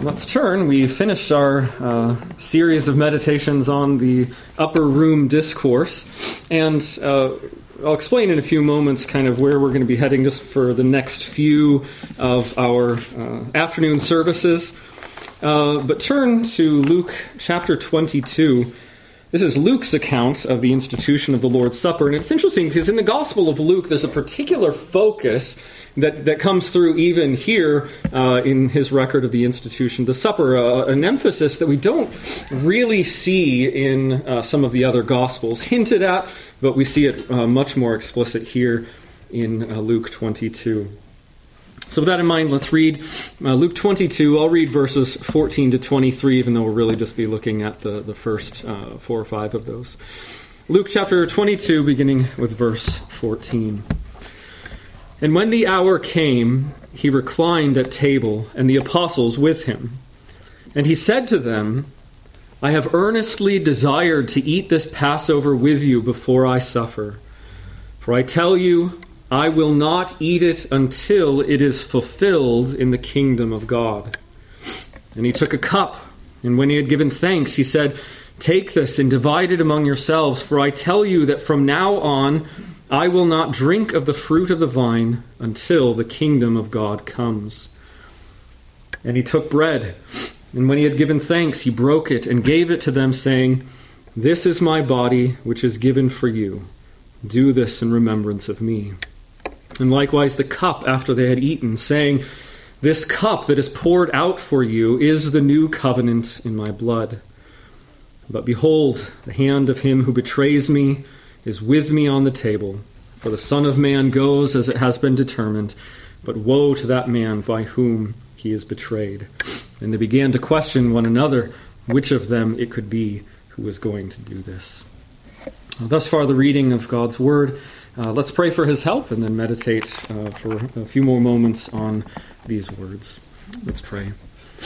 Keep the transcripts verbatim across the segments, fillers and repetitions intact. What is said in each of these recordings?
Let's turn. We finished our uh, series of meditations on the Upper Room Discourse, and uh, I'll explain in a few moments kind of where we're going to be heading just for the next few of our uh, afternoon services. Uh, but turn to Luke chapter twenty-two. This is Luke's account of the institution of the Lord's Supper, and it's interesting because in the Gospel of Luke there's a particular focus that, that comes through even here uh, in his record of the institution of the supper, uh, an emphasis that we don't really see in uh, some of the other Gospels, hinted at, but we see it uh, much more explicit here in uh, Luke twenty-two. So with that in mind, let's read uh, Luke twenty-two. I'll read verses fourteen to twenty-three, even though we'll really just be looking at the, the first uh, four or five of those. Luke chapter twenty-two, beginning with verse fourteen. And when the hour came, he reclined at table, and the apostles with him. And he said to them, I have earnestly desired to eat this Passover with you before I suffer. For I tell you, I will not eat it until it is fulfilled in the kingdom of God. And he took a cup, and when he had given thanks, he said, Take this and divide it among yourselves, for I tell you that from now on I will not drink of the fruit of the vine until the kingdom of God comes. And he took bread, and when he had given thanks, he broke it and gave it to them, saying, This is my body, which is given for you. Do this in remembrance of me. And likewise the cup after they had eaten, saying, This cup that is poured out for you is the new covenant in my blood. But behold, the hand of him who betrays me is with me on the table. For the Son of Man goes as it has been determined, but woe to that man by whom he is betrayed. And they began to question one another which of them it could be who was going to do this. Thus far the reading of God's Word. Uh, let's pray for his help and then meditate uh, for a few more moments on these words. Let's pray.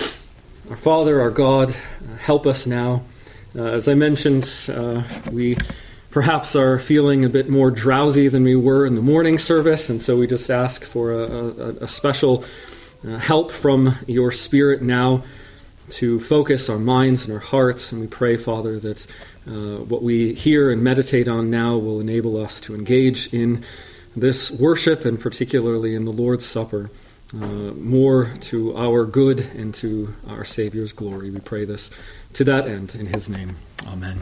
Our Father, our God, uh, help us now. Uh, as I mentioned, uh, we perhaps are feeling a bit more drowsy than we were in the morning service, and so we just ask for a, a, a special uh, help from your Spirit now to focus our minds and our hearts, and we pray, Father, that uh, what we hear and meditate on now will enable us to engage in this worship, and particularly in the Lord's Supper, uh, more to our good and to our Savior's glory. We pray this to that end, in his name. Amen.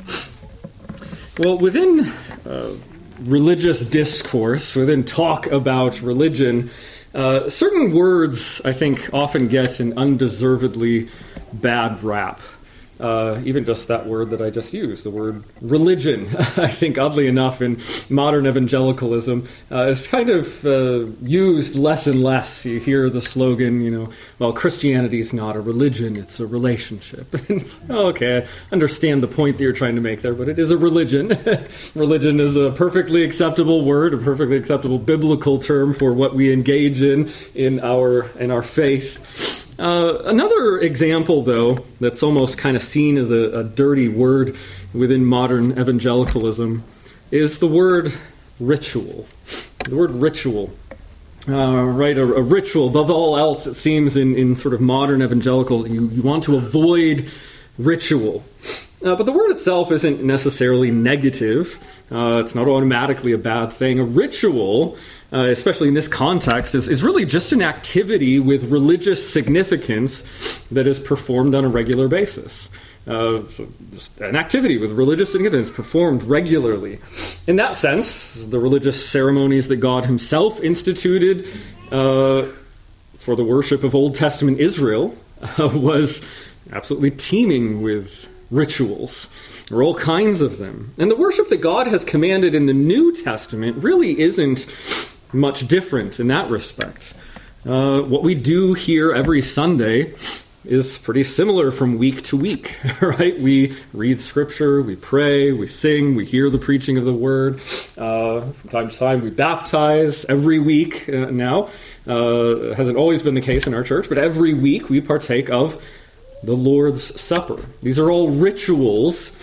Well, within uh, religious discourse, within talk about religion, uh, certain words, I think, often get an undeservedly bad rap. Uh, even just that word that I just used, the word religion, I think, oddly enough, in modern evangelicalism, uh, is kind of uh, used less and less. You hear the slogan, you know, well, Christianity is not a religion, it's a relationship. And it's, oh, okay, I understand the point that you're trying to make there, but it is a religion. Religion is a perfectly acceptable word, a perfectly acceptable biblical term for what we engage in in our in our faith. Uh, another example, though, that's almost kind of seen as a, a dirty word within modern evangelicalism is the word ritual. The word ritual. Uh, right, a, a ritual, above all else, it seems, in, in sort of modern evangelical, you, you want to avoid ritual. Uh, but the word itself isn't necessarily negative. Uh, it's not automatically a bad thing. A ritual, uh, especially in this context, is, is really just an activity with religious significance that is performed on a regular basis. Uh, so just an activity with religious significance performed regularly. In that sense, the religious ceremonies that God himself instituted uh, for the worship of Old Testament Israel uh, was absolutely teeming with rituals. There are all kinds of them. And the worship that God has commanded in the New Testament really isn't much different in that respect. Uh, what we do here every Sunday is pretty similar from week to week, right? We read Scripture, we pray, we sing, we hear the preaching of the Word. Uh, from time to time, we baptize every week uh, now. Uh, it hasn't always been the case in our church, but every week we partake of the Lord's Supper. These are all rituals,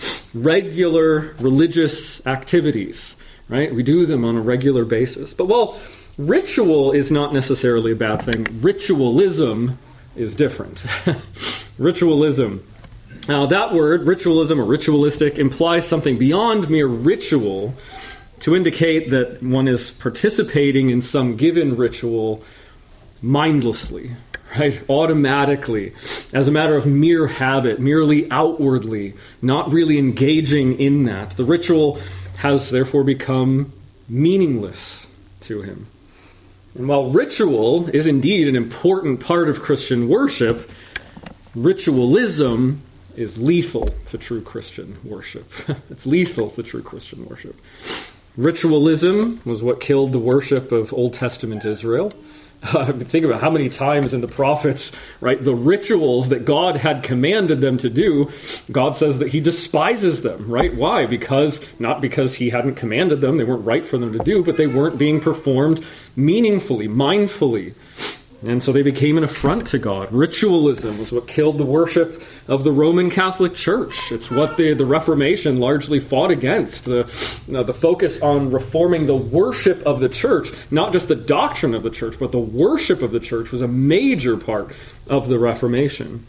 regular religious activities, right? We do them on a regular basis. But while ritual is not necessarily a bad thing, ritualism is different. Ritualism. Now, that word, ritualism or ritualistic, implies something beyond mere ritual to indicate that one is participating in some given ritual mindlessly, right? Automatically, as a matter of mere habit, merely outwardly, not really engaging in that. The ritual has therefore become meaningless to him. And while ritual is indeed an important part of Christian worship, ritualism is lethal to true Christian worship. It's lethal to true Christian worship. Ritualism was what killed the worship of Old Testament Israel. Uh, think about how many times in the prophets, right, the rituals that God had commanded them to do, God says that he despises them, right? Why? Because, not because he hadn't commanded them, they weren't right for them to do, but they weren't being performed meaningfully, mindfully. And so they became an affront to God. Ritualism was what killed the worship of the Roman Catholic Church. It's what the, the Reformation largely fought against. The, you know, the focus on reforming the worship of the church, not just the doctrine of the church, but the worship of the church was a major part of the Reformation.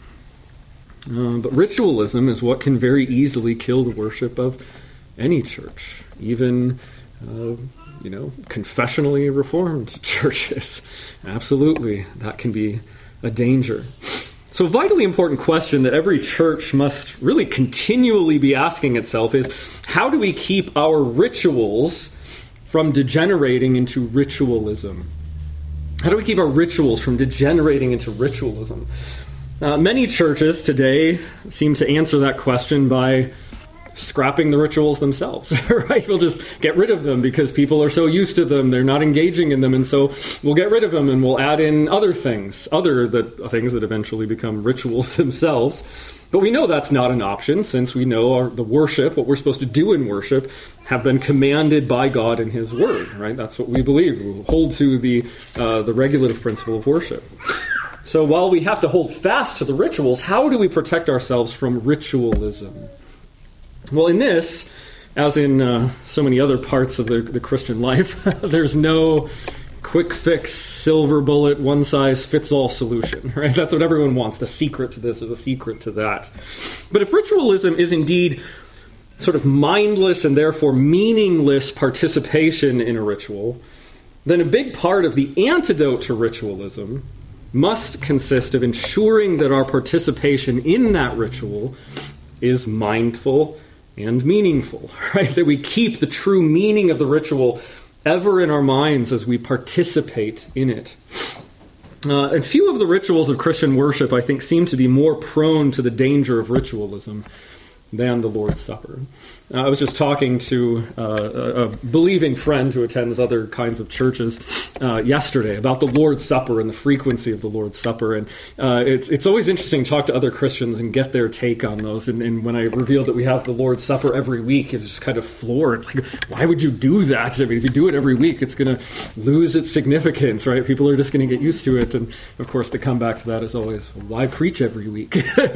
Uh, but ritualism is what can very easily kill the worship of any church, even uh, you know, confessionally reformed churches. Absolutely, that can be a danger. So a vitally important question that every church must really continually be asking itself is, how do we keep our rituals from degenerating into ritualism? How do we keep our rituals from degenerating into ritualism? Uh, many churches today seem to answer that question by scrapping the rituals themselves, right? We'll just get rid of them because people are so used to them, they're not engaging in them, and so we'll get rid of them and we'll add in other things, other that, things that eventually become rituals themselves. But we know that's not an option, since we know our, the worship, what we're supposed to do in worship, have been commanded by God in His Word, right? That's what we believe. We hold to the uh, the regulative principle of worship. So while we have to hold fast to the rituals, how do we protect ourselves from ritualism? Well, in this, as in uh, so many other parts of the, the Christian life, there's no quick fix, silver bullet, one-size-fits-all solution, right? That's what everyone wants, the secret to this or the secret to that. But if ritualism is indeed sort of mindless and therefore meaningless participation in a ritual, then a big part of the antidote to ritualism must consist of ensuring that our participation in that ritual is mindful and meaningful, right? That we keep the true meaning of the ritual ever in our minds as we participate in it. Uh, and few of the rituals of Christian worship, I think, seem to be more prone to the danger of ritualism than the Lord's Supper. Uh, I was just talking to uh, a, a believing friend who attends other kinds of churches uh, yesterday about the Lord's Supper and the frequency of the Lord's Supper. And uh, it's it's always interesting to talk to other Christians and get their take on those. And, and when I revealed that we have the Lord's Supper every week, it was just kind of floored. Like, why would you do that? I mean, if you do it every week, it's going to lose its significance, right? People are just going to get used to it. And, of course, the comeback to that is always, well, why preach every week?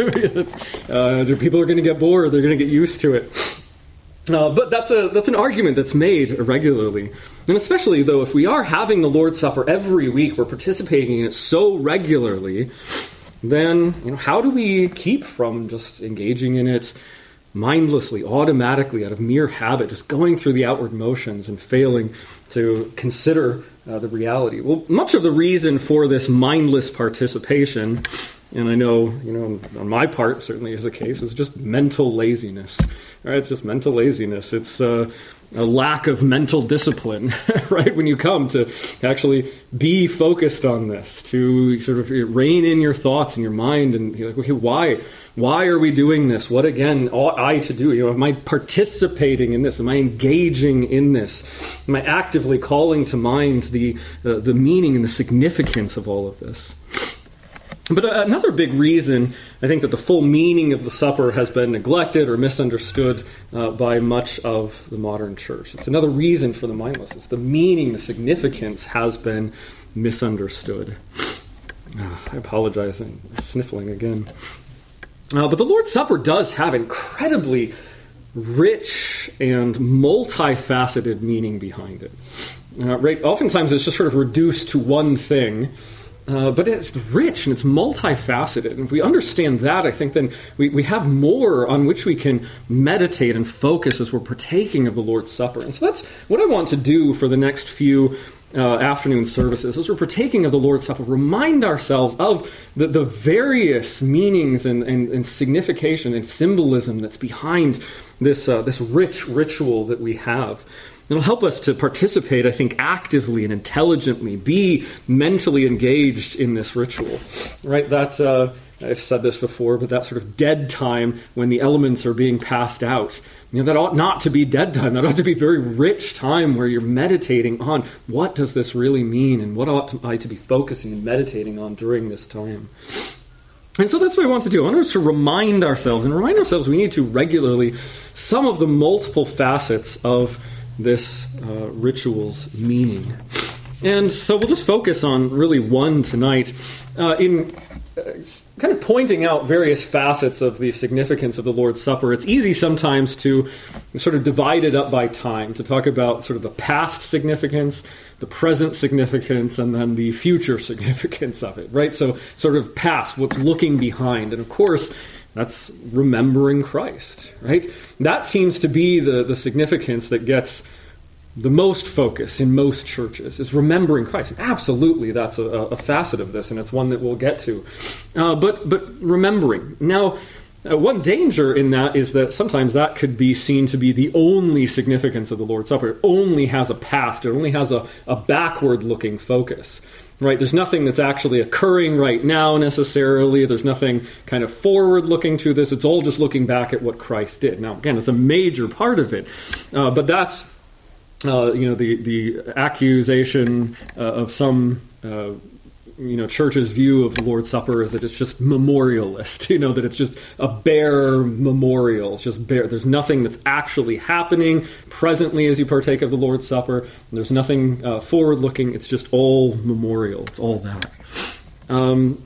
uh, people are going to get bored. They're going to get used to it. Uh, but that's a that's an argument that's made regularly. And especially, though, if we are having the Lord's Supper every week, we're participating in it so regularly, then, you know, how do we keep from just engaging in it mindlessly, automatically, out of mere habit, just going through the outward motions and failing to consider uh, the reality? Well, much of the reason for this mindless participation, and I know, you know, on my part certainly is the case, is just mental laziness. Right? It's just mental laziness. It's uh, a lack of mental discipline, right? When you come to actually be focused on this, to sort of rein in your thoughts and your mind, and you're like, okay, why? Why are we doing this? What, again, ought I to do? You know, am I participating in this? Am I engaging in this? Am I actively calling to mind the uh, the meaning and the significance of all of this? But another big reason, I think, that the full meaning of the supper has been neglected or misunderstood uh, by much of the modern church. It's another reason for the mindlessness. The meaning, the significance has been misunderstood. Oh, I apologize, I'm sniffling again. Uh, but the Lord's Supper does have incredibly rich and multifaceted meaning behind it. Uh, right? Oftentimes it's just sort of reduced to one thing. Uh, but it's rich and it's multifaceted. And if we understand that, I think then we, we have more on which we can meditate and focus as we're partaking of the Lord's Supper. And so that's what I want to do for the next few uh, afternoon services. As we're partaking of the Lord's Supper, remind ourselves of the, the various meanings and, and, and signification and symbolism that's behind this, uh, this rich ritual that we have. It'll help us to participate, I think, actively and intelligently, be mentally engaged in this ritual, right? That, uh, I've said this before, but that sort of dead time when the elements are being passed out, you know, that ought not to be dead time. That ought to be very rich time where you're meditating on what does this really mean and what ought I to be focusing and meditating on during this time. And so that's what I want to do. I want us to remind ourselves, and remind ourselves we need to regularly, some of the multiple facets of this uh, ritual's meaning. And so we'll just focus on really one tonight uh, in uh, kind of pointing out various facets of the significance of the Lord's Supper. It's easy sometimes to sort of divide it up by time, to talk about sort of the past significance, the present significance, and then the future significance of it, right? So sort of past, what's looking behind. And of course, that's remembering Christ, right? That seems to be the, the significance that gets the most focus in most churches, is remembering Christ. And absolutely, that's a, a facet of this, and it's one that we'll get to. Uh, but but remembering. Now, uh, one danger in that is that sometimes that could be seen to be the only significance of the Lord's Supper. It only has a past. It only has a, a backward-looking focus. Right, there's nothing that's actually occurring right now necessarily. There's nothing kind of forward-looking to this. It's all just looking back at what Christ did. Now, again, it's a major part of it, uh, but that's uh, you know the the accusation uh, of some uh, you know church's view of the Lord's Supper is that it's just memorialist. You know that it's just a bare memorial. It's just bare. There's nothing that's actually happening presently as you partake of the Lord's Supper. There's nothing uh, forward-looking. It's just all memorial. It's all that. Um,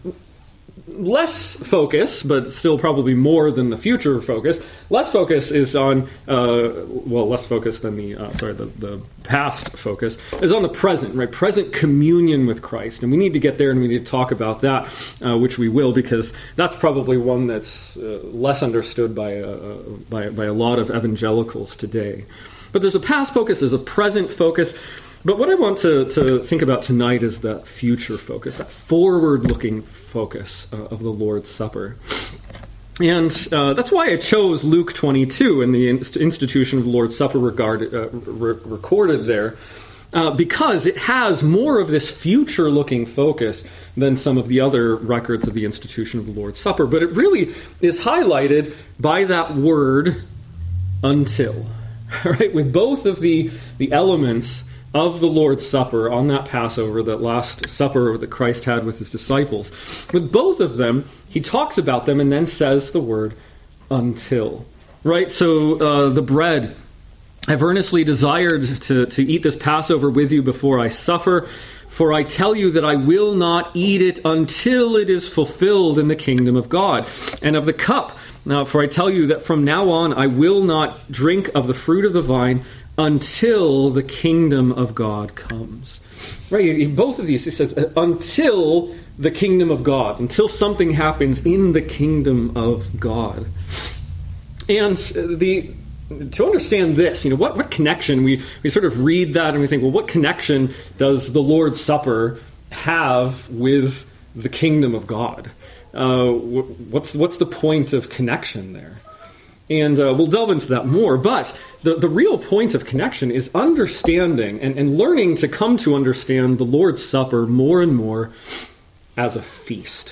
less focus, but still probably more than the future focus. Less focus is on, uh, well, less focus than the, uh, sorry, the, the past focus is on the present, right? Present communion with Christ. And we need to get there and we need to talk about that, uh, which we will, because that's probably one that's uh, less understood by, uh, by, by a lot of evangelicals today. But there's a past focus, there's a present focus. But what I want to, to think about tonight is that future focus, that forward-looking focus uh, of the Lord's Supper. And uh, that's why I chose Luke twenty-two and the institution of the Lord's Supper regarded, uh, re- recorded there, uh, because it has more of this future-looking focus than some of the other records of the institution of the Lord's Supper. But it really is highlighted by that word, until. Right? With both of the, the elements of the Lord's Supper on that Passover, that last supper that Christ had with his disciples. With both of them, he talks about them and then says the word until. Right? So uh, the bread, I've earnestly desired to, to eat this Passover with you before I suffer, for I tell you that I will not eat it until it is fulfilled in the kingdom of God. And of the cup, now, for I tell you that from now on I will not drink of the fruit of the vine until the kingdom of God comes. Right? In both of these, he says, until the kingdom of God, until something happens in the kingdom of God. And the to understand this, you know, what, what connection, we, we sort of read that and we think, well, what connection does the Lord's Supper have with the kingdom of God? Uh, what's what's the point of connection there? And uh, we'll delve into that more, but the, the real point of connection is understanding and, and learning to come to understand the Lord's Supper more and more as a feast.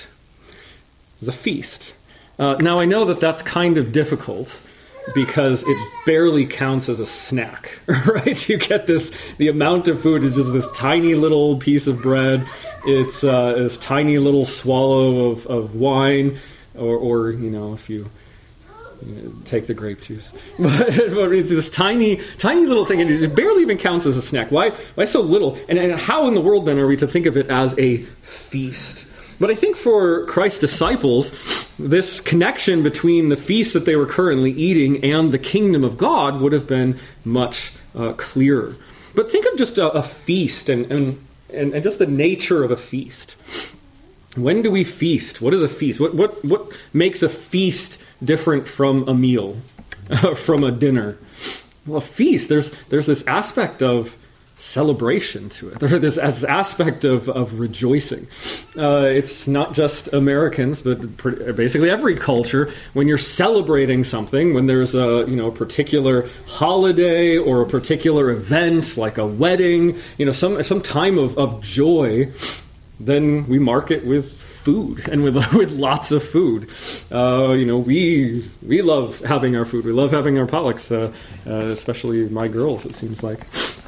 As a feast. Uh, now, I know that that's kind of difficult because it barely counts as a snack, right? You get this, the amount of food is just this tiny little piece of bread. It's uh, this tiny little swallow of, of wine, or, or, you know, if you... You know, take the grape juice. But, but it's this tiny, tiny little thing, and it barely even counts as a snack. Why Why so little? And, and how in the world, then, are we to think of it as a feast? But I think for Christ's disciples, this connection between the feast that they were currently eating and the kingdom of God would have been much uh, clearer. But think of just a, a feast and, and, and, and just the nature of a feast. When do we feast? What is a feast? What what what makes a feast different from a meal, from a dinner? Well, a feast, there's there's this aspect of celebration to it. There's this aspect of, of rejoicing. Uh, it's not just Americans, but pretty, basically every culture. When you're celebrating something, when there's a you know a particular holiday or a particular event, like a wedding, you know some some time of, of joy, then we mark it with food and with with lots of food. Uh, you know, we we love having our food. We love having our potlucks, uh, uh, especially my girls. It seems like.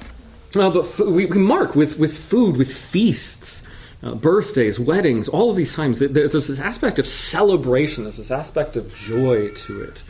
Uh, but f- we, we mark with, with food, with feasts, uh, birthdays, weddings, all of these times. There, there's this aspect of celebration. There's this aspect of joy to it.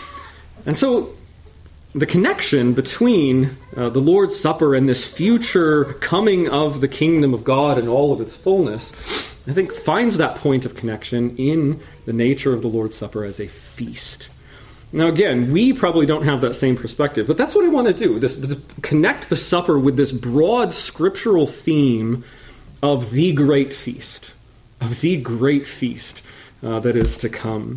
And so the connection between uh, the Lord's Supper and this future coming of the kingdom of God in all of its fullness, I think finds that point of connection in the nature of the Lord's Supper as a feast. Now, again, we probably don't have that same perspective, but that's what I want to do, this, this connect the supper with this broad scriptural theme of the great feast, of the great feast uh, that is to come.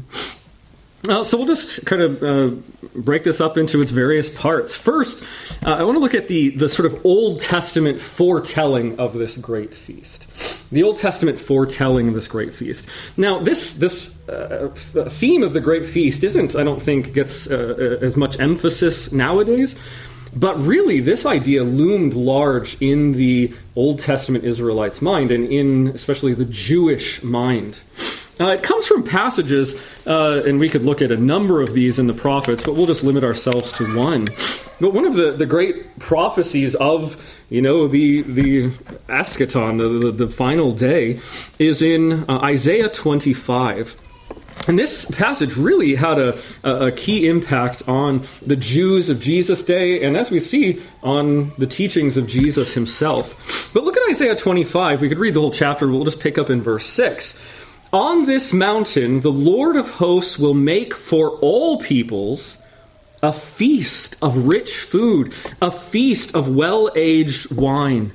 Uh, so we'll just kind of uh, break this up into its various parts. First, uh, I want to look at the, the sort of Old Testament foretelling of this great feast. The Old Testament foretelling of this great feast. Now, this this uh, theme of the great feast isn't, I don't think, gets uh, as much emphasis nowadays. But really, this idea loomed large in the Old Testament Israelites' mind, and in especially the Jewish mind. Uh, it comes from passages, uh, and we could look at a number of these in the prophets, but we'll just limit ourselves to one. But one of the, the great prophecies of, you know, the the eschaton, the, the, the final day, is in uh, Isaiah twenty-five. And this passage really had a, a key impact on the Jews of Jesus' day, and as we see, on the teachings of Jesus himself. But look at Isaiah twenty-five. We could read the whole chapter, but we'll just pick up in verse six. On this mountain, the Lord of hosts will make for all peoples a feast of rich food, a feast of well-aged wine,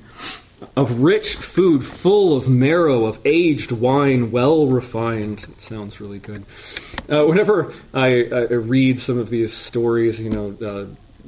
of rich food full of marrow, of aged wine well refined. It sounds really good. Uh, whenever I, I read some of these stories, you know, uh,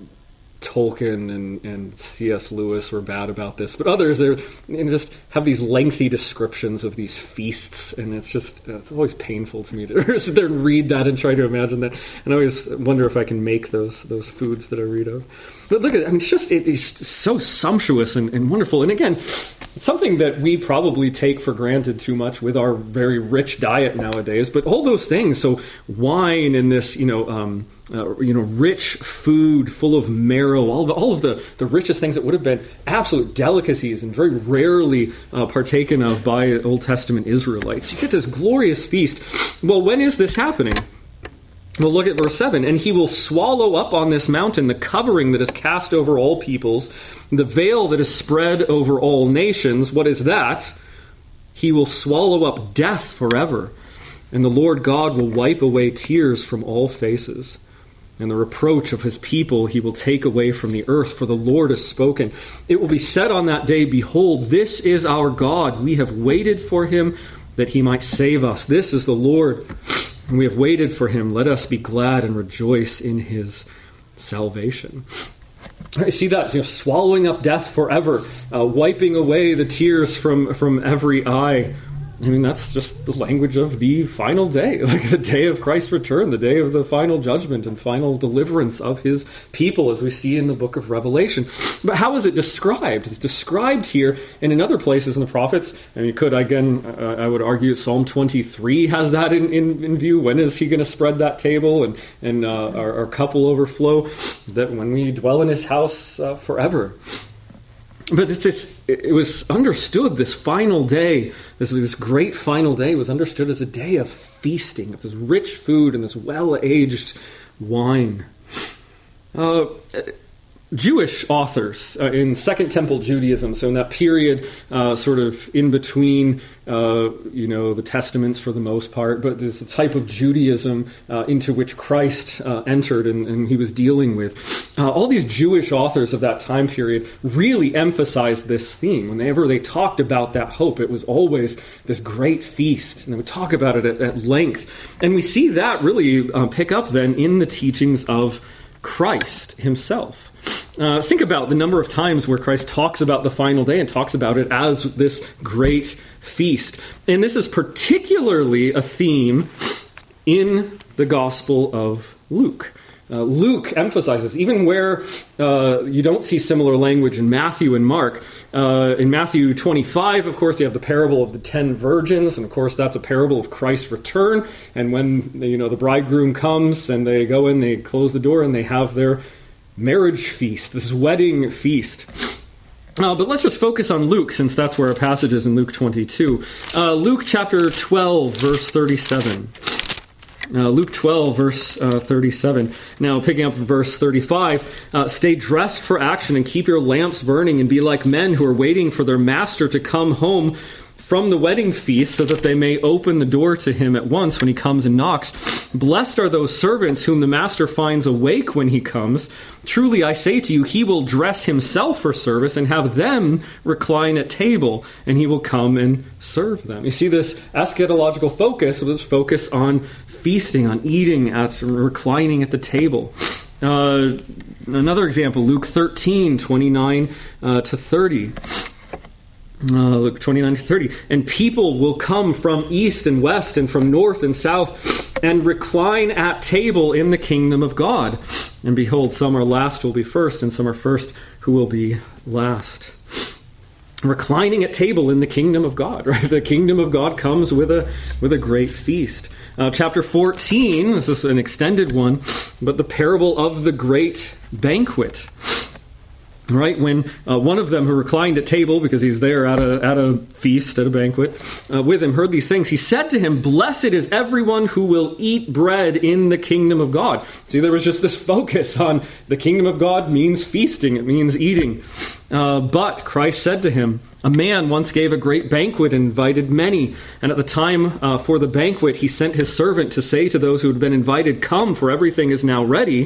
Tolkien and, and C S Lewis were bad about this, but others are, you know, just have these lengthy descriptions of these feasts, and it's just it's always painful to me to sit there and read that and try to imagine that, and I always wonder if I can make those those foods that I read of. But look at it, I mean, it's just it, it's so sumptuous and, and wonderful, and again, it's something that we probably take for granted too much with our very rich diet nowadays. But all those things, so wine and this, you know. Um, Uh, you know, rich food full of marrow, all, the, all of the, the richest things that would have been absolute delicacies and very rarely uh, partaken of by Old Testament Israelites. You get this glorious feast. Well, when is this happening? Well, look at verse seven. And he will swallow up on this mountain the covering that is cast over all peoples, the veil that is spread over all nations. What is that? He will swallow up death forever, and the Lord God will wipe away tears from all faces. And the reproach of his people he will take away from the earth, for the Lord has spoken. It will be said on that day, behold, this is our God. We have waited for him that he might save us. This is the Lord, and we have waited for him. Let us be glad and rejoice in his salvation. I see that, you know, swallowing up death forever, uh, wiping away the tears from, from every eye. I mean, that's just the language of the final day, like the day of Christ's return, the day of the final judgment and final deliverance of his people, as we see in the book of Revelation. But how is it described? It's described here and in other places in the prophets. And you could, again, uh, I would argue Psalm twenty-three has that in, in, in view. When is he going to spread that table and, and uh, our, our cup will overflow? That when we dwell in his house uh, forever. But it's, it's, it was understood, this final day, this, this great final day was understood as a day of feasting, of this rich food and this well-aged wine. Uh, Jewish authors uh, in Second Temple Judaism, so in that period uh, sort of in between, uh, you know, the Testaments for the most part, but there's a type of Judaism uh, into which Christ uh, entered and, and he was dealing with. Uh, all these Jewish authors of that time period really emphasized this theme. Whenever they talked about that hope, it was always this great feast, and they would talk about it at, at length. And we see that really uh, pick up then in the teachings of Christ himself. Uh, think about the number of times where Christ talks about the final day and talks about it as this great feast. And this is particularly a theme in the Gospel of Luke. Uh, Luke emphasizes, even where uh, you don't see similar language in Matthew and Mark. Uh, in Matthew twenty-five, of course, you have the parable of the ten virgins, and of course that's a parable of Christ's return. And when you know the bridegroom comes and they go in, they close the door and they have their marriage feast, this wedding feast. Uh, but let's just focus on Luke, since that's where our passage is in Luke twenty-two. Uh, Luke chapter twelve, verse thirty-seven. Uh, Luke twelve, verse uh, thirty-seven. Now, picking up verse thirty-five, uh, stay dressed for action and keep your lamps burning and be like men who are waiting for their master to come home from the wedding feast so that they may open the door to him at once when he comes and knocks. Blessed are those servants whom the master finds awake when he comes. Truly, I say to you, he will dress himself for service and have them recline at table, and he will come and serve them. You see this eschatological focus, this focus on feasting, on eating, at reclining at the table. Uh, another example, Luke thirteen, twenty-nine uh, to thirty. Uh, Luke twenty-nine to thirty. And people will come from east and west and from north and south and recline at table in the kingdom of God. And behold, some are last who will be first, and some are first who will be last. Reclining at table in the kingdom of God, right? The kingdom of God comes with a with a great feast. Uh, chapter fourteen, this is an extended one, but the parable of the great banquet. Right, when uh, one of them who reclined at table, because he's there at a at a feast, at a banquet, uh, with him, heard these things. He said to him, "Blessed is everyone who will eat bread in the kingdom of God." See, there was just this focus on the kingdom of God means feasting, it means eating. Uh, but Christ said to him, "A man once gave a great banquet and invited many. And at the time uh, for the banquet, he sent his servant to say to those who had been invited, 'Come, for everything is now ready.'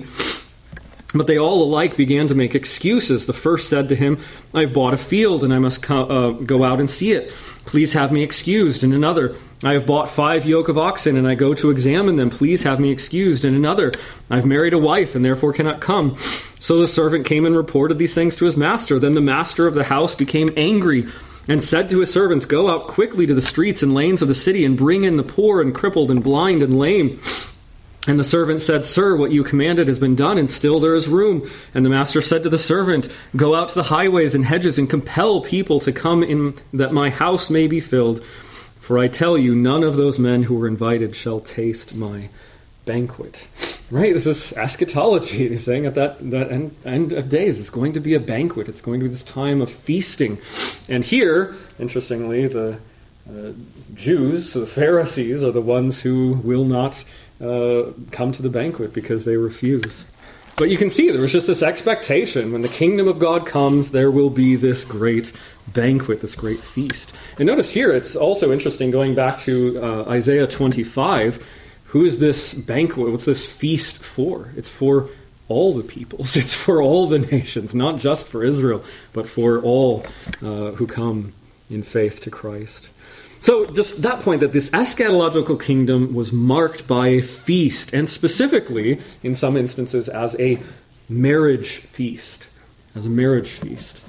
But they all alike began to make excuses. The first said to him, 'I have bought a field, and I must co- uh, go out and see it. Please have me excused.' And another, 'I have bought five yoke of oxen, and I go to examine them. Please have me excused.' And another, 'I've married a wife, and therefore cannot come.' So the servant came and reported these things to his master. Then the master of the house became angry and said to his servants, 'Go out quickly to the streets and lanes of the city, and bring in the poor and crippled and blind and lame.' And the servant said, 'Sir, what you commanded has been done, and still there is room.' And the master said to the servant, 'Go out to the highways and hedges and compel people to come in, that my house may be filled. For I tell you, none of those men who were invited shall taste my banquet.'" Right? This is eschatology. He's saying at that, that end, end of days, it's going to be a banquet. It's going to be this time of feasting. And here, interestingly, the uh, Jews, so the Pharisees, are the ones who will not Uh, come to the banquet because they refuse. But you can see there was just this expectation. When the kingdom of God comes, there will be this great banquet, this great feast. And notice here, it's also interesting, going back to uh, Isaiah twenty-five, who is this banquet? What's this feast for? It's for all the peoples. It's for all the nations, not just for Israel, but for all uh, who come in faith to Christ. So just that point, that this eschatological kingdom was marked by a feast, and specifically, in some instances, as a marriage feast. As a marriage feast.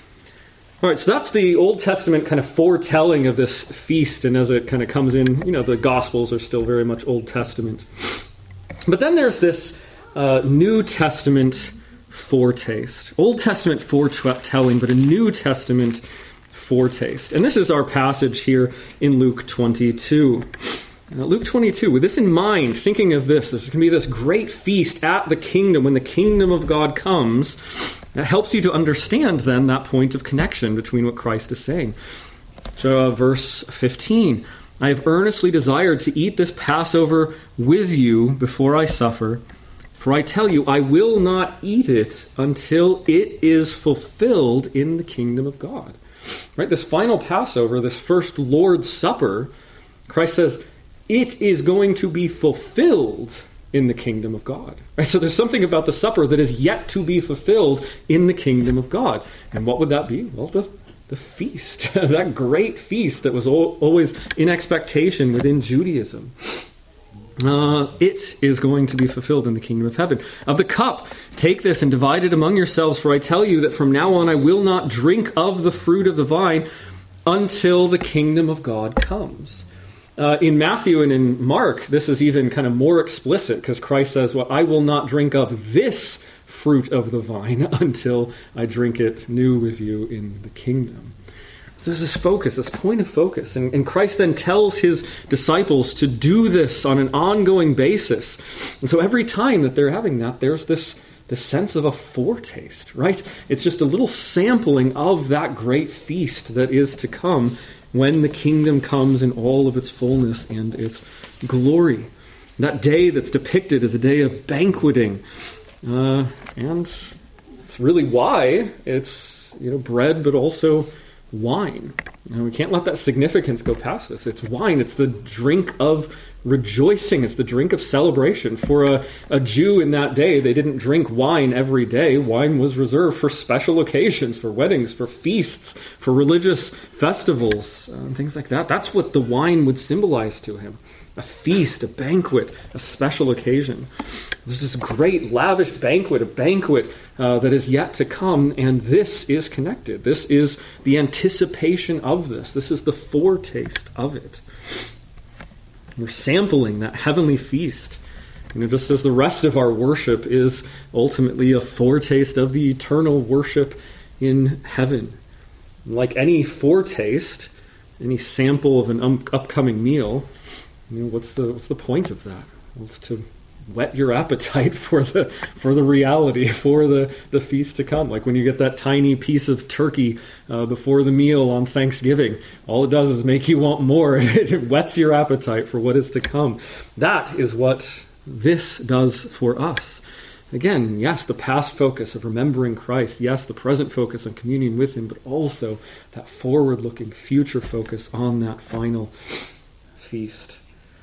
All right, so that's the Old Testament kind of foretelling of this feast, and as it kind of comes in, you know, the Gospels are still very much Old Testament. But then there's this uh, New Testament foretaste. Old Testament foretelling, but a New Testament foretaste. And this is our passage here in Luke twenty-two. Uh, Luke twenty-two, with this in mind, thinking of this, there's going to be this great feast at the kingdom when the kingdom of God comes. It helps you to understand then that point of connection between what Christ is saying. So, uh, verse fifteen, "I have earnestly desired to eat this Passover with you before I suffer. For I tell you, I will not eat it until it is fulfilled in the kingdom of God. Right? This final Passover, this first Lord's Supper, Christ says, it is going to be fulfilled in the kingdom of God. Right? So there's something about the supper that is yet to be fulfilled in the kingdom of God. And what would that be? Well, the, the feast. That great feast that was always in expectation within Judaism. Uh, it is going to be fulfilled in the kingdom of heaven. Of the cup, take this and divide it among yourselves, for I tell you that from now on I will not drink of the fruit of the vine until the kingdom of God comes. Uh, in Matthew and in Mark, this is even kind of more explicit, because Christ says, well, I will not drink of this fruit of the vine until I drink it new with you in the kingdom. So there's this focus, this point of focus. And, and Christ then tells his disciples to do this on an ongoing basis. And so every time that they're having that, there's this, this sense of a foretaste, right? It's just a little sampling of that great feast that is to come when the kingdom comes in all of its fullness and its glory. That day that's depicted as a day of banqueting. Uh, and it's really why it's, you know, bread, but also wine. And we can't let that significance go past us. It's wine. It's the drink of rejoicing. It's the drink of celebration. For a, a Jew in that day, they didn't drink wine every day. Wine was reserved for special occasions, for weddings, for feasts, for religious festivals, uh, and things like that. That's what the wine would symbolize to him. A feast, a banquet, a special occasion. There's this great lavish banquet, a banquet uh, that is yet to come, and this is connected. This is the anticipation of this. This is the foretaste of it. We're sampling that heavenly feast. You know, just as the rest of our worship is ultimately a foretaste of the eternal worship in heaven. Like any foretaste, any sample of an um, upcoming meal, you know, what's the what's the point of that? Well, it's to whet your appetite for the for the reality, for the, the feast to come. Like when you get that tiny piece of turkey uh, before the meal on Thanksgiving, all it does is make you want more. It whets your appetite for what is to come. That is what this does for us. Again, yes, the past focus of remembering Christ. Yes, the present focus on communion with him, but also that forward-looking future focus on that final feast.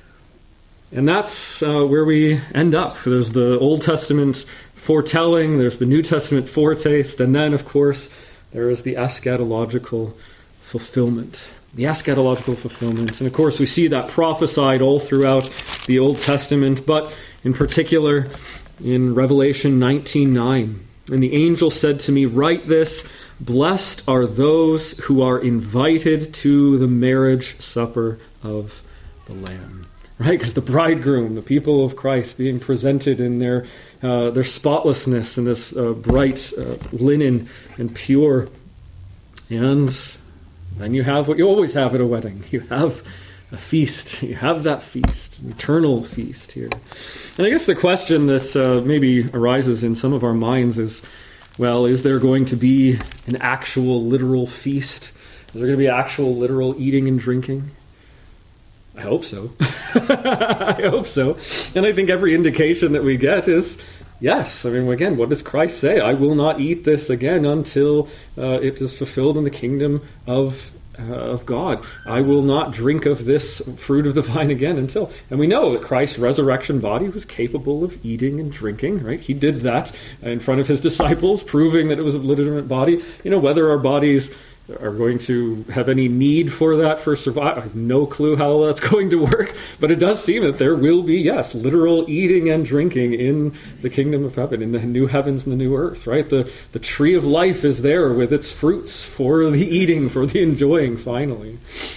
And that's uh, where we end up. There's the Old Testament foretelling, there's the New Testament foretaste, and then, of course, there is the eschatological fulfillment. The eschatological fulfillment. And, of course, we see that prophesied all throughout the Old Testament, but in particular in Revelation nineteen nine. And the angel said to me, "Write this, blessed are those who are invited to the marriage supper of the Lamb." Right, because the bridegroom, the people of Christ, being presented in their uh, their spotlessness and this uh, bright uh, linen and pure. And then you have what you always have at a wedding. You have a feast. You have that feast, an eternal feast here. And I guess the question that uh, maybe arises in some of our minds is, well, is there going to be an actual literal feast? Is there going to be actual literal eating and drinking? I hope so. I hope so. And I think every indication that we get is, yes. I mean, again, what does Christ say? I will not eat this again until uh, it is fulfilled in the kingdom of uh, of God. I will not drink of this fruit of the vine again until... And we know that Christ's resurrection body was capable of eating and drinking, right? He did that in front of his disciples, proving that it was a legitimate body. You know, whether our bodies are going to have any need for that for survival, I have no clue how that's going to work, but it does seem that there will be, yes, literal eating and drinking in the kingdom of heaven, in the new heavens and the new earth, right? The the tree of life is there with its fruits for the eating, for the enjoying, finally.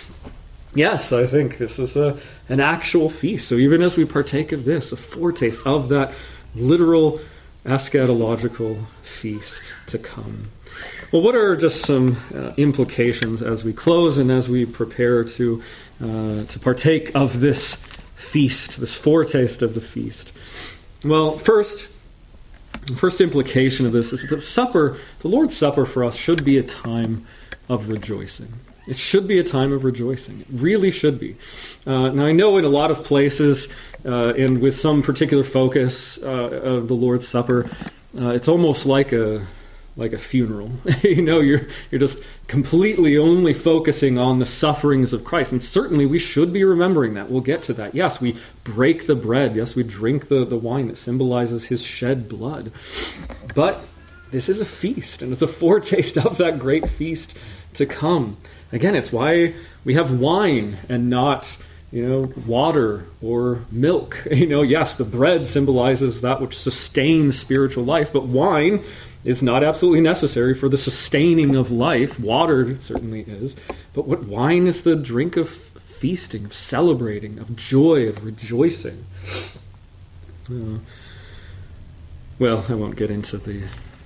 Yes, I think this is a an actual feast. So even as we partake of this, a foretaste of that literal eschatological feast to come. Well, what are just some uh, implications as we close and as we prepare to uh, to partake of this feast, this foretaste of the feast? Well, first, the first implication of this is that supper, the Lord's Supper for us, should be a time of rejoicing. It should be a time of rejoicing. It really should be. Uh, now, I know in a lot of places, uh, and with some particular focus uh, of the Lord's Supper, uh, it's almost like a like a funeral. you know, you're you're just completely only focusing on the sufferings of Christ. And certainly we should be remembering that. We'll get to that. Yes, we break the bread. Yes, we drink the, the wine that symbolizes his shed blood. But this is a feast, and it's a foretaste of that great feast to come. Again, it's why we have wine and not, you know, water or milk. You know, yes, the bread symbolizes that which sustains spiritual life, but wine is not absolutely necessary for the sustaining of life. Water certainly is. But what wine is the drink of feasting, of celebrating, of joy, of rejoicing. Uh, well, I won't get into the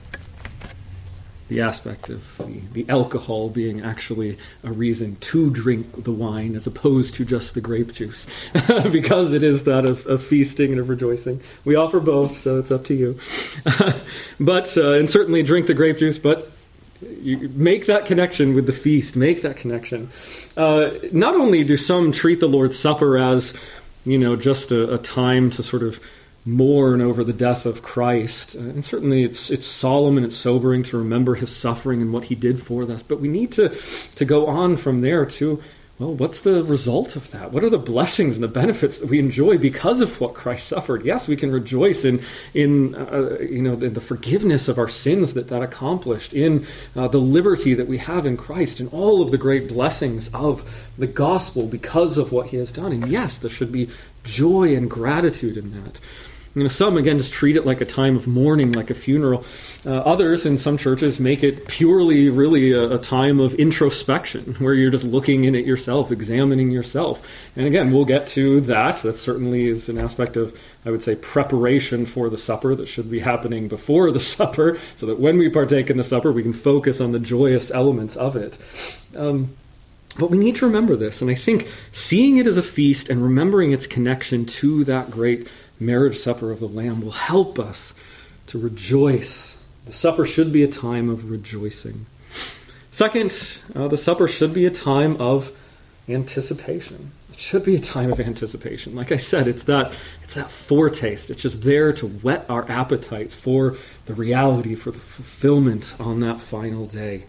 the aspect of the, the alcohol being actually a reason to drink the wine as opposed to just the grape juice, because it is that of, of feasting and of rejoicing. We offer both, so it's up to you. but uh, and certainly drink the grape juice, but you make that connection with the feast. Make that connection. Uh, not only do some treat the Lord's Supper as, you know, just a, a time to sort of mourn over the death of Christ. Uh, and certainly it's it's solemn and it's sobering to remember his suffering and what he did for us. But we need to, to go on from there to, well, what's the result of that? What are the blessings and the benefits that we enjoy because of what Christ suffered? Yes, we can rejoice in, in uh, you know, the, the forgiveness of our sins that that accomplished, in uh, the liberty that we have in Christ, and all of the great blessings of the gospel because of what he has done. And yes, there should be joy and gratitude in that. You know, some, again, just treat it like a time of mourning, like a funeral. Uh, others, in some churches, make it purely, really a, a time of introspection, where you're just looking in at yourself, examining yourself. And again, we'll get to that. That certainly is an aspect of, I would say, preparation for the supper that should be happening before the supper, so that when we partake in the supper, we can focus on the joyous elements of it. Um, But we need to remember this, and I think seeing it as a feast and remembering its connection to that great marriage supper of the Lamb will help us to rejoice. The supper should be a time of rejoicing. Second, uh, the supper should be a time of anticipation. It should be a time of anticipation. Like I said, it's that it's that foretaste. It's just there to whet our appetites for the reality, for the fulfillment on that final day.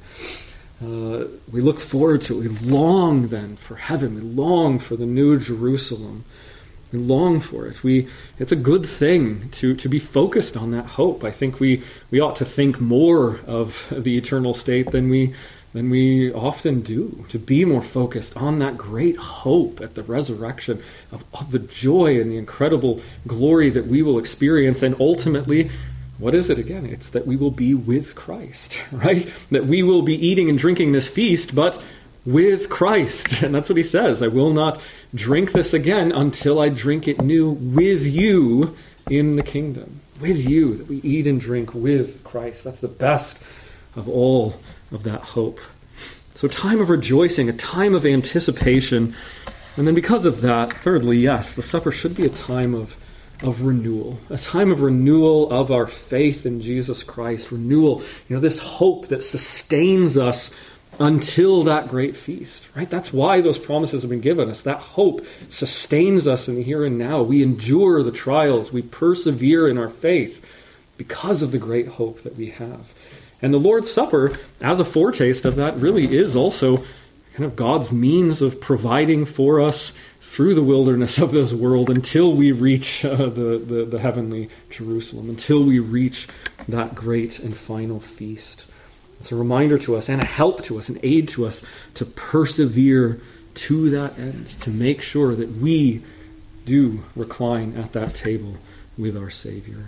Uh, we look forward to it. We long then for heaven. We long for the new Jerusalem. We long for it. We it's a good thing to, to be focused on that hope. I think we, we ought to think more of the eternal state than we than we often do. To be more focused on that great hope at the resurrection, of, of the joy and the incredible glory that we will experience, and ultimately, what is it again? It's that we will be with Christ, right? That we will be eating and drinking this feast, but with Christ. And that's what he says. I will not drink this again until I drink it new with you in the kingdom. With you, that we eat and drink with Christ. That's the best of all of that hope. So a time of rejoicing, a time of anticipation. And then because of that, thirdly, yes, the supper should be a time of of renewal, a time of renewal of our faith in Jesus Christ, renewal, you know, this hope that sustains us until that great feast, right? That's why those promises have been given us. That hope sustains us in the here and now. We endure the trials. We persevere in our faith because of the great hope that we have. And the Lord's Supper, as a foretaste of that, really is also kind of God's means of providing for us through the wilderness of this world until we reach uh, the, the, the heavenly Jerusalem, until we reach that great and final feast. It's a reminder to us and a help to us, an aid to us to persevere to that end, to make sure that we do recline at that table with our Savior.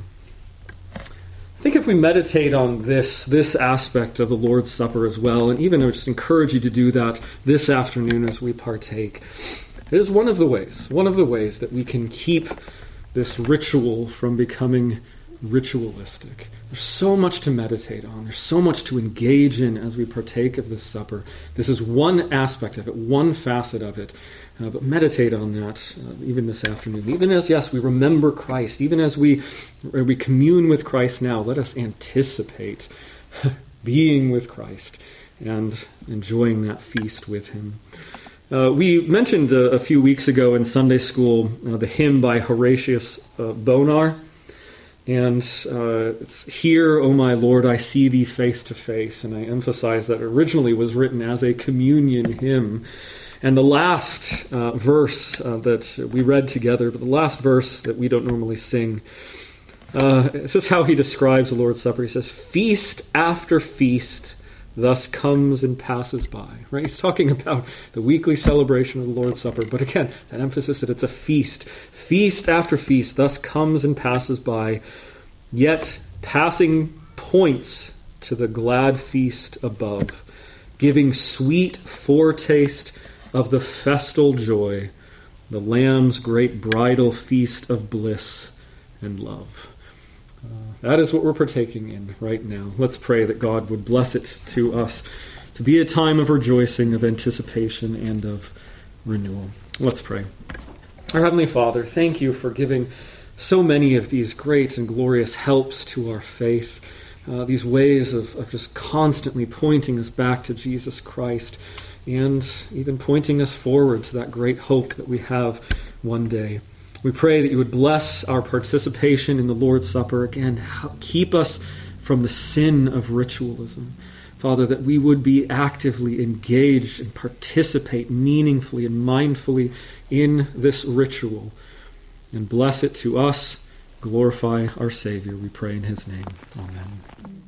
I think if we meditate on this, this aspect of the Lord's Supper as well, and even I would just encourage you to do that this afternoon as we partake, it is one of the ways, one of the ways that we can keep this ritual from becoming ritualistic. There's so much to meditate on. There's so much to engage in as we partake of this supper. This is one aspect of it, one facet of it. Uh, but meditate on that uh, even this afternoon. Even as, yes, we remember Christ, even as we, we commune with Christ now, let us anticipate being with Christ and enjoying that feast with him. Uh, we mentioned uh, a few weeks ago in Sunday school uh, the hymn by Horatius uh, Bonar. And uh, it's, "Here, O my Lord, I see thee face to face." And I emphasize that originally was written as a communion hymn. And the last uh, verse uh, that we read together, but the last verse that we don't normally sing, uh, this is how he describes the Lord's Supper. He says, "Feast after feast thus comes and passes by." Right? He's talking about the weekly celebration of the Lord's Supper. But again, that emphasis that it's a feast. Feast after feast thus comes and passes by, yet passing points to the glad feast above, giving sweet foretaste of the festal joy, the Lamb's great bridal feast of bliss and love. Uh, that is what we're partaking in right now. Let's pray that God would bless it to us to be a time of rejoicing, of anticipation, and of renewal. Let's pray. Our Heavenly Father, thank you for giving so many of these great and glorious helps to our faith, uh, these ways of, of just constantly pointing us back to Jesus Christ, and even pointing us forward to that great hope that we have one day. We pray that you would bless our participation in the Lord's Supper. Again, keep us from the sin of ritualism. Father, that we would be actively engaged and participate meaningfully and mindfully in this ritual. And bless it to us. Glorify our Savior, we pray in his name. Amen.